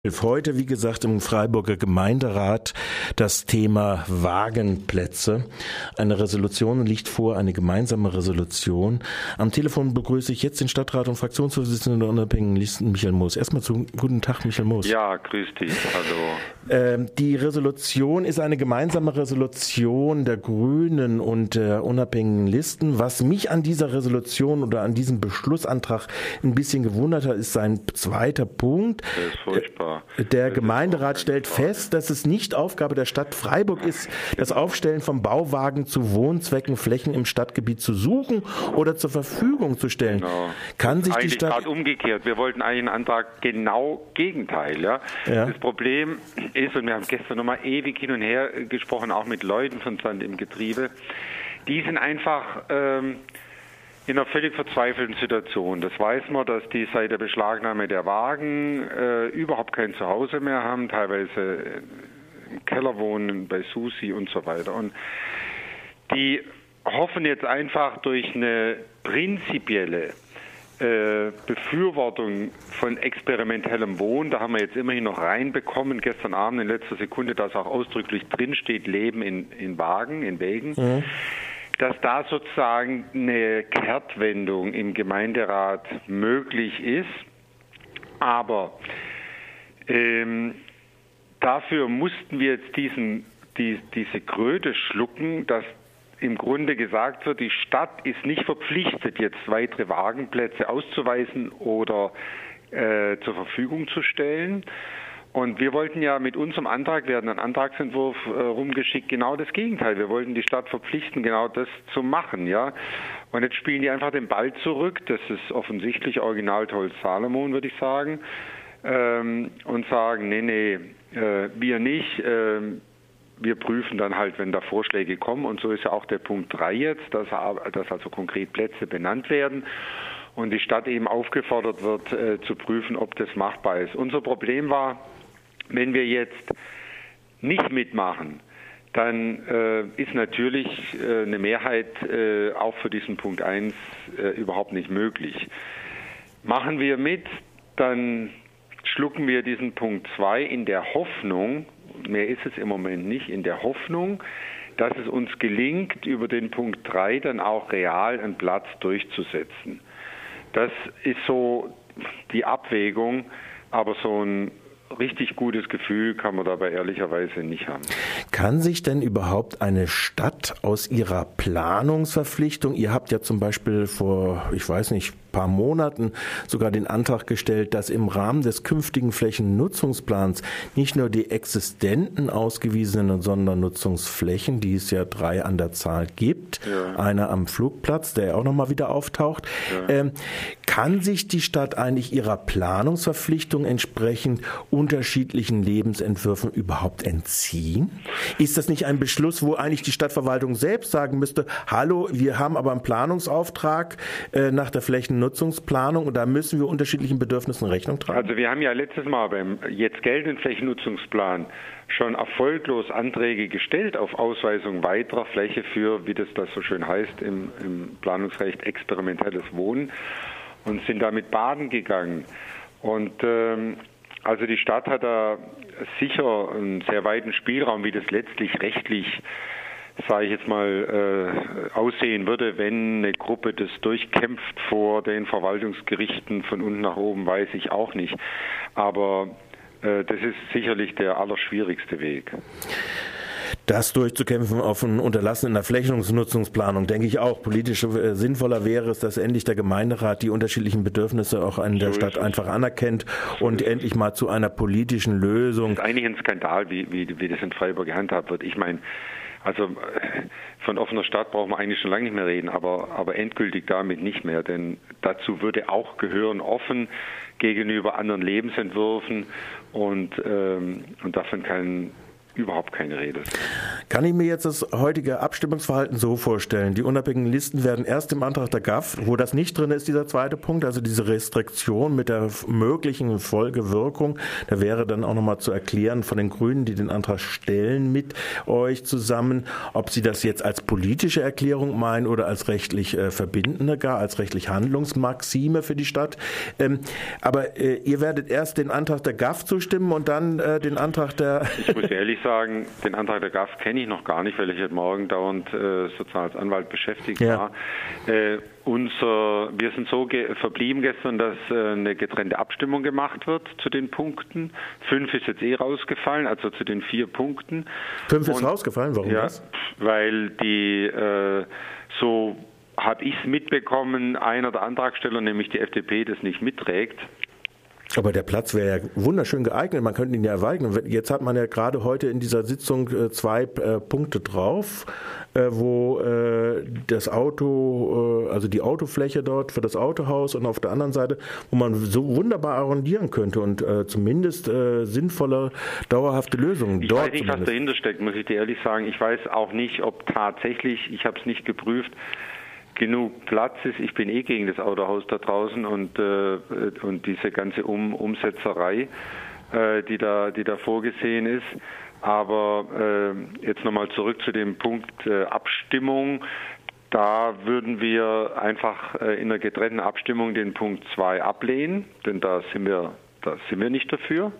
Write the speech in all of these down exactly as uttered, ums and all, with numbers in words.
Heute, wie gesagt, im Freiburger Gemeinderat das Thema Wagenplätze. Eine Resolution liegt vor, eine gemeinsame Resolution. Am Telefon begrüße ich jetzt den Stadtrat und Fraktionsvorsitzenden der unabhängigen Listen, Michael Moos. Erstmal zu guten Tag, Michael Moos. Ja, grüß dich. Hallo. Ähm, die Resolution ist eine gemeinsame Resolution der Grünen und der unabhängigen Listen. Was mich an dieser Resolution oder an diesem Beschlussantrag ein bisschen gewundert hat, ist sein zweiter Punkt. Das ist furchtbar. Der Gemeinderat stellt fest, dass es nicht Aufgabe der Stadt Freiburg ist, das Aufstellen von Bauwagen zu Wohnzwecken Flächen im Stadtgebiet zu suchen oder zur Verfügung zu stellen. Genau. Kann sich die eigentlich Stadt gerade umgekehrt. Wir wollten eigentlich einen Antrag genau Gegenteil. Ja? Ja. Das Problem ist, und wir haben gestern nochmal ewig hin und her gesprochen, auch mit Leuten von Sand im Getriebe, die sind einfach ähm, in einer völlig verzweifelten Situation. Das weiß man, dass die seit der Beschlagnahme der Wagen äh, überhaupt kein Zuhause mehr haben, teilweise im Keller wohnen, bei Susi und so weiter. Und die hoffen jetzt einfach durch eine prinzipielle äh, Befürwortung von experimentellem Wohnen, da haben wir jetzt immerhin noch reinbekommen, gestern Abend in letzter Sekunde, dass auch ausdrücklich drinsteht, Leben in, in Wagen, in Wägen, mhm. dass da sozusagen eine Kehrtwendung im Gemeinderat möglich ist. Aber ähm, dafür mussten wir jetzt diesen, die, diese Kröte schlucken, dass im Grunde gesagt wird, die Stadt ist nicht verpflichtet, jetzt weitere Wagenplätze auszuweisen oder äh, zur Verfügung zu stellen. Und wir wollten ja mit unserem Antrag, wir hatten einen Antragsentwurf äh, rumgeschickt, genau das Gegenteil. Wir wollten die Stadt verpflichten, genau das zu machen, ja. Und jetzt spielen die einfach den Ball zurück. Das ist offensichtlich Original-Tolls Salomon, würde ich sagen. Ähm, und sagen, nee, nee, äh, wir nicht. Äh, wir prüfen dann halt, wenn da Vorschläge kommen. Und so ist ja auch der Punkt drei jetzt, dass, dass also konkret Plätze benannt werden. Und die Stadt eben aufgefordert wird, äh, zu prüfen, ob das machbar ist. Unser Problem war, wenn wir jetzt nicht mitmachen, dann äh, ist natürlich äh, eine Mehrheit äh, auch für diesen Punkt eins äh, überhaupt nicht möglich. Machen wir mit, dann schlucken wir diesen Punkt zwei in der Hoffnung, mehr ist es im Moment nicht, in der Hoffnung, dass es uns gelingt, über den Punkt drei dann auch real einen Platz durchzusetzen. Das ist so die Abwägung, aber so ein richtig gutes Gefühl kann man dabei ehrlicherweise nicht haben. Kann sich denn überhaupt eine Stadt aus ihrer Planungsverpflichtung, ihr habt ja zum Beispiel vor, ich weiß nicht, paar Monaten sogar den Antrag gestellt, dass im Rahmen des künftigen Flächennutzungsplans nicht nur die existenten ausgewiesenen Sondernutzungsflächen, die es ja drei an der Zahl gibt, ja. einer am Flugplatz, der ja auch nochmal wieder auftaucht, ja. ähm, kann sich die Stadt eigentlich ihrer Planungsverpflichtung entsprechend unterschiedlichen Lebensentwürfen überhaupt entziehen? Ist das nicht ein Beschluss, wo eigentlich die Stadtverwaltung selbst sagen müsste, hallo, wir haben aber einen Planungsauftrag äh, nach der Flächennutzungsplanung und da müssen wir unterschiedlichen Bedürfnissen Rechnung tragen? Also wir haben ja letztes Mal beim jetzt geltenden Flächennutzungsplan schon erfolglos Anträge gestellt auf Ausweisung weiterer Fläche für, wie das da so schön heißt, im, im Planungsrecht experimentelles Wohnen und sind damit baden gegangen. Und ähm, also die Stadt hat da sicher einen sehr weiten Spielraum, wie das letztlich rechtlich, sage ich jetzt mal, äh, aussehen würde, wenn eine Gruppe das durchkämpft vor den Verwaltungsgerichten von unten nach oben, weiß ich auch nicht. Aber äh, das ist sicherlich der allerschwierigste Weg. Das durchzukämpfen auf ein Unterlassen in der Flächennutzungsplanung, denke ich auch. Politisch äh, sinnvoller wäre es, dass endlich der Gemeinderat die unterschiedlichen Bedürfnisse auch in der so Stadt einfach anerkennt so und endlich mal zu einer politischen Lösung. Das ist eigentlich ein Skandal, wie, wie, wie das in Freiburg gehandhabt wird. Ich meine, also von offener Stadt brauchen wir eigentlich schon lange nicht mehr reden, aber, aber endgültig damit nicht mehr, denn dazu würde auch gehören, offen gegenüber anderen Lebensentwürfen und, ähm, und davon kann überhaupt keine Rede sein. Kann ich mir jetzt das heutige Abstimmungsverhalten so vorstellen? Die unabhängigen Listen werden erst im Antrag der G A F, wo das nicht drin ist, dieser zweite Punkt, also diese Restriktion mit der möglichen Folgewirkung, da wäre dann auch nochmal zu erklären von den Grünen, die den Antrag stellen, mit euch zusammen, ob sie das jetzt als politische Erklärung meinen oder als rechtlich äh, verbindende, gar als rechtlich Handlungsmaxime für die Stadt. Ähm, aber äh, ihr werdet erst den Antrag der G A F zustimmen und dann äh, den Antrag der... Ich muss ehrlich sagen, den Antrag der G A F kenne ich noch gar nicht, weil ich heute Morgen dauernd äh, sozusagen als Anwalt beschäftigt ja. war. Äh, unser, wir sind so ge- verblieben gestern, dass äh, eine getrennte Abstimmung gemacht wird zu den Punkten. Fünf ist jetzt eh rausgefallen, also zu den vier Punkten. Fünf ist Und, rausgefallen, warum ja, das? Weil die äh, so habe ich es mitbekommen, einer der Antragsteller, nämlich die F D P, das nicht mitträgt. Aber der Platz wäre ja wunderschön geeignet, man könnte ihn ja erweitern. Jetzt hat man ja gerade heute in dieser Sitzung zwei äh, Punkte drauf, äh, wo äh, das Auto, äh, also die Autofläche dort für das Autohaus und auf der anderen Seite, wo man so wunderbar arrondieren könnte und äh, zumindest äh, sinnvolle, dauerhafte Lösungen ich dort. Ich weiß nicht, zumindest. was dahinter steckt, muss ich dir ehrlich sagen. Ich weiß auch nicht, ob tatsächlich, ich habe es nicht geprüft, genug Platz ist. Ich bin eh gegen das Autohaus da draußen und, äh, und diese ganze um Umsetzerei, äh, die da, die da vorgesehen ist. Aber äh, jetzt nochmal zurück zu dem Punkt äh, Abstimmung. Da würden wir einfach äh, in der getrennten Abstimmung den Punkt zwei ablehnen, denn da sind wir, da sind wir nicht dafür.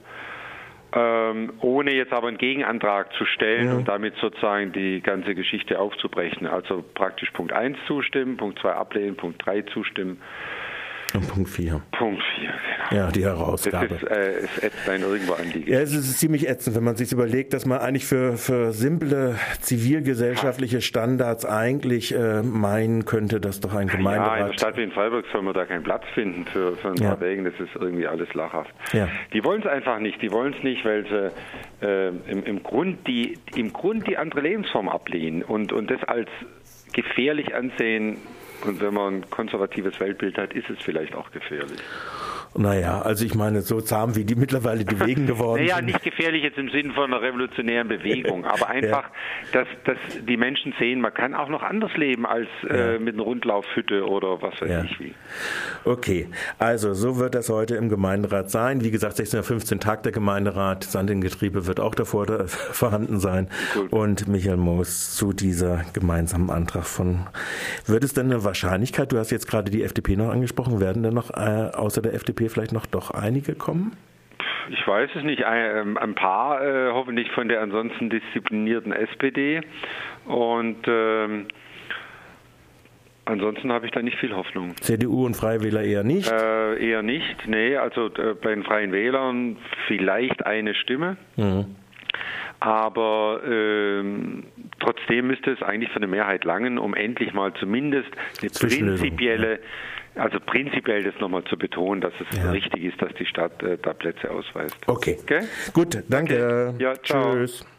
Ähm, ohne jetzt aber einen Gegenantrag zu stellen ja. und damit sozusagen die ganze Geschichte aufzubrechen. Also praktisch Punkt eins zustimmen, Punkt zwei ablehnen, Punkt drei zustimmen. Und Punkt vier. Punkt vier, genau. Ja, die Herausgabe. Das ist, äh, es ätzt einen irgendwo an die Geschichte. Ja, es ist ziemlich ätzend, wenn man sich überlegt, dass man eigentlich für, für simple zivilgesellschaftliche Standards eigentlich äh, meinen könnte, dass doch ein Gemeinderat... Ja, in der Stadt wie in Freiburg soll man da keinen Platz finden für, für ein paar ja. Wegen. Das ist irgendwie alles lachhaft. Ja. Die wollen es einfach nicht. Die wollen es nicht, weil sie äh, im, im, Grund die, im Grund die andere Lebensform ablehnen und, und das als gefährlich ansehen. Und wenn man ein konservatives Weltbild hat, ist es vielleicht auch gefährlich. Naja, also ich meine, so zahm wie die mittlerweile die Wegen geworden naja, sind. Nicht gefährlich jetzt im Sinne von einer revolutionären Bewegung, aber einfach, ja. dass, dass die Menschen sehen, man kann auch noch anders leben als ja. äh, mit einer Rundlaufhütte oder was weiß ja. ich wie. Okay, also so wird das heute im Gemeinderat sein. Wie gesagt, sechzehn Uhr fünfzehn tagt der Gemeinderat. Sand in Getriebe wird auch davor da, vorhanden sein. Cool. Und Michael Moos zu dieser gemeinsamen Antrag von... Wird es denn eine Wahrscheinlichkeit, du hast jetzt gerade die F D P noch angesprochen, werden denn noch äh, außer der F D P vielleicht noch doch einige kommen? Ich weiß es nicht. Ein, ein paar, äh, hoffentlich von der ansonsten disziplinierten S P D. Und ähm, ansonsten habe ich da nicht viel Hoffnung. C D U und Freie Wähler eher nicht? Äh, eher nicht, nee. Also äh, bei den Freien Wählern vielleicht eine Stimme. Mhm. Aber ähm, trotzdem müsste es eigentlich für eine Mehrheit langen, um endlich mal zumindest eine prinzipielle... Also prinzipiell das nochmal zu betonen, dass es ja. richtig ist, dass die Stadt äh, da Plätze ausweist. Okay. okay? Gut, danke. Okay. Ja, ciao. Tschüss.